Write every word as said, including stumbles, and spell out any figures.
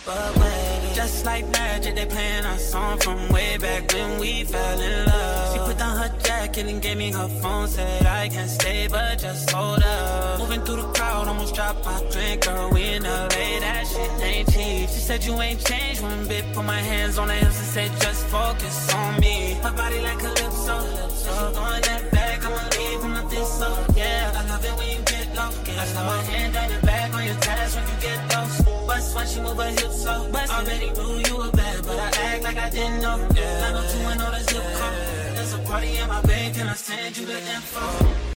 But wait, just like magic, they playing our song from way back when we fell in love. She put down her jacket and gave me her phone, said I can't stay, but just hold up. Moving through the crowd, almost dropped my drink, girl, we in L A, that shit ain't cheap. She said you ain't changed one bit, put my hands on her hips and said just focus on me. My body like a calypso, so she throwing that back, I'ma leave with nothing, so yeah. I love it when you get low, yeah. I slap my hand down your back on your tats when you get lost. Bust when she move her hips so bust. Already knew you were bad, but I act like I didn't know. Yeah. nine oh two and all the zip code. There's a party in my bank and I send you the info.